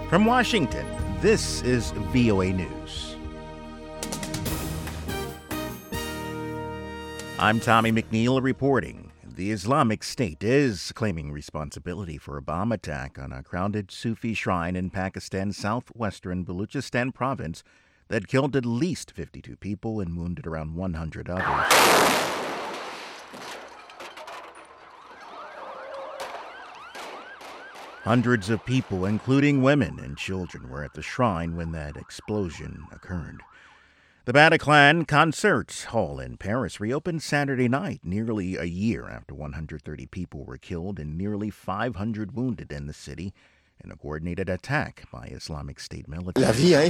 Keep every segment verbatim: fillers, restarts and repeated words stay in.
From Washington, this is V O A News. I'm Tommy McNeil reporting. The Islamic State is claiming responsibility for a bomb attack on a crowded Sufi shrine in Pakistan's southwestern Balochistan province that killed at least fifty-two people and wounded around one hundred others. Hundreds of people, including women and children, were at the shrine when that explosion occurred. The Bataclan Concert Hall in Paris reopened Saturday night, nearly a year after one hundred thirty people were killed and nearly five hundred wounded in the city in a coordinated attack by Islamic State militants.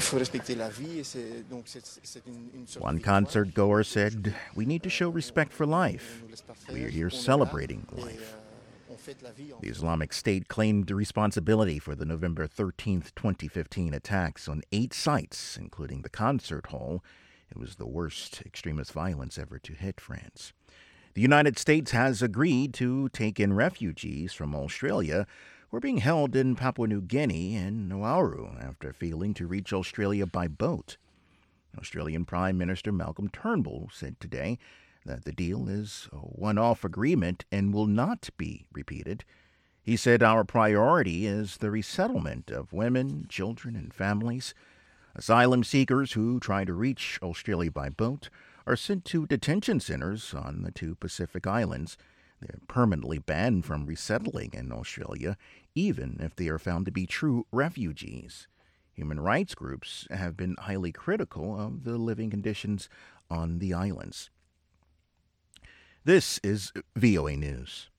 One concert goer said, "We need to show respect for life. We are here celebrating life." The Islamic State claimed responsibility for the November thirteenth, twenty fifteen attacks on eight sites, including the concert hall. It was the worst extremist violence ever to hit France. The United States has agreed to take in refugees from Australia who are being held in Papua New Guinea and Nauru after failing to reach Australia by boat. Australian Prime Minister Malcolm Turnbull said today that the deal is a one-off agreement and will not be repeated. He said, "Our priority is the resettlement of women, children, and families. Asylum seekers who try to reach Australia by boat are sent to detention centers on the two Pacific islands. They're permanently banned from resettling in Australia, even if they are found to be true refugees." Human rights groups have been highly critical of the living conditions on the islands. This is V O A News.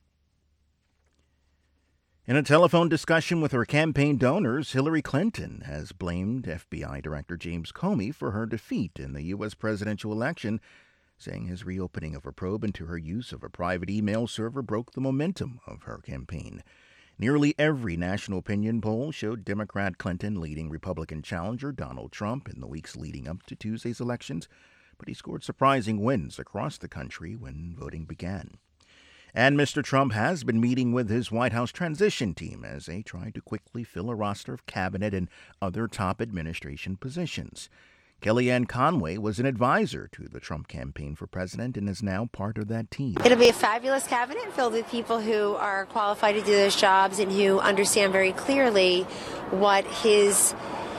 In a telephone discussion with her campaign donors, Hillary Clinton has blamed F B I Director James Comey for her defeat in the U S presidential election, saying his reopening of a probe into her use of a private email server broke the momentum of her campaign. Nearly every national opinion poll showed Democrat Clinton leading Republican challenger Donald Trump in the weeks leading up to Tuesday's elections, but he scored surprising wins across the country when voting began. And Mister Trump has been meeting with his White House transition team as they try to quickly fill a roster of cabinet and other top administration positions. Kellyanne Conway was an advisor to the Trump campaign for president and is now part of that team. It'll be a fabulous cabinet filled with people who are qualified to do those jobs and who understand very clearly what his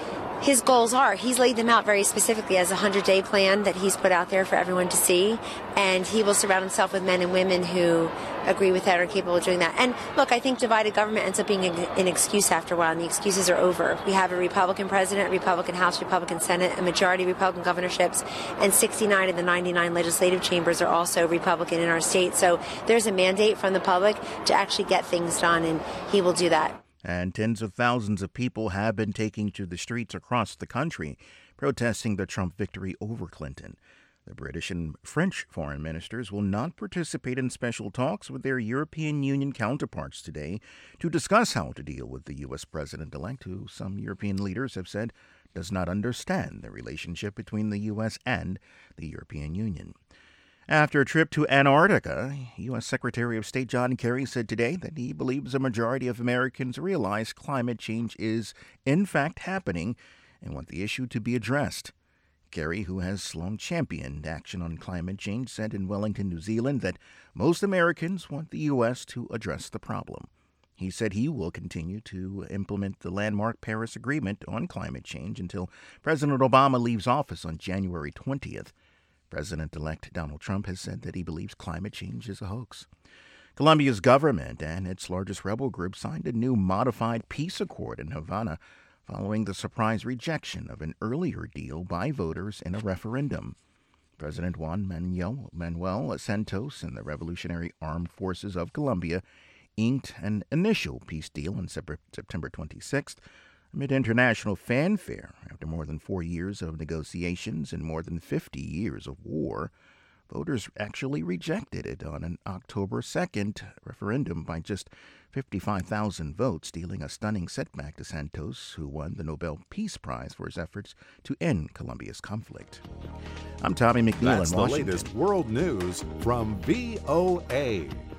His goals are. He's laid them out very specifically as a hundred-day plan that he's put out there for everyone to see, and he will surround himself with men and women who agree with that or are capable of doing that. And look, I think divided government ends up being an excuse after a while, and the excuses are over. We have a Republican president, a Republican House, Republican Senate, a majority of Republican governorships, and sixty-nine of the ninety-nine legislative chambers are also Republican in our state. So there's a mandate from the public to actually get things done, and he will do that. And tens of thousands of people have been taking to the streets across the country, protesting the Trump victory over Clinton. The British and French foreign ministers will not participate in special talks with their European Union counterparts today to discuss how to deal with the U S president-elect, who some European leaders have said does not understand the relationship between the U S and the European Union. After a trip to Antarctica, U S Secretary of State John Kerry said today that he believes a majority of Americans realize climate change is, in fact, happening and want the issue to be addressed. Kerry, who has long championed action on climate change, said in Wellington, New Zealand, that most Americans want the U S to address the problem. He said he will continue to implement the landmark Paris Agreement on climate change until President Obama leaves office on January twentieth. President-elect Donald Trump has said that he believes climate change is a hoax. Colombia's government and its largest rebel group signed a new modified peace accord in Havana following the surprise rejection of an earlier deal by voters in a referendum. President Juan Manuel, Manuel Santos and the Revolutionary Armed Forces of Colombia inked an initial peace deal on September twenty-sixth, amid international fanfare. After more than four years of negotiations and more than fifty years of war, voters actually rejected it on an October second referendum by just fifty-five thousand votes, dealing a stunning setback to Santos, who won the Nobel Peace Prize for his efforts to end Colombia's conflict. I'm Tommy McNeil in Washington. That's the latest world news from V O A.